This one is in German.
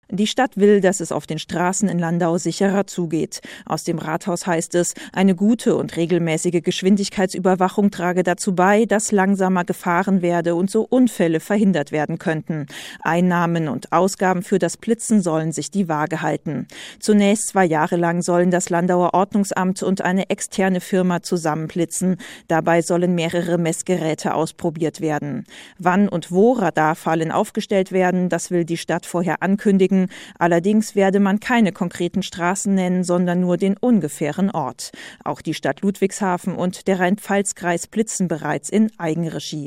Die Stadt will, dass es auf den Straßen in Landau sicherer zugeht. Aus dem Rathaus heißt es, eine gute und regelmäßige Geschwindigkeitsüberwachung trage dazu bei, dass langsamer gefahren werde und so Unfälle verhindert werden könnten. Einnahmen und Ausgaben für das Blitzen sollen sich die Waage halten. Zunächst 2 Jahre lang sollen das Landauer Ordnungsamt und eine externe Firma zusammen blitzen. Dabei sollen mehrere Messgeräte ausprobiert werden. Wann und wo Radarfallen aufgestellt werden, das will die Stadt vorher ankündigen. Allerdings werde man keine konkreten Straßen nennen, sondern nur den ungefähren Ort. Auch die Stadt Ludwigshafen und der Rhein-Pfalz-Kreis blitzen bereits in Eigenregie.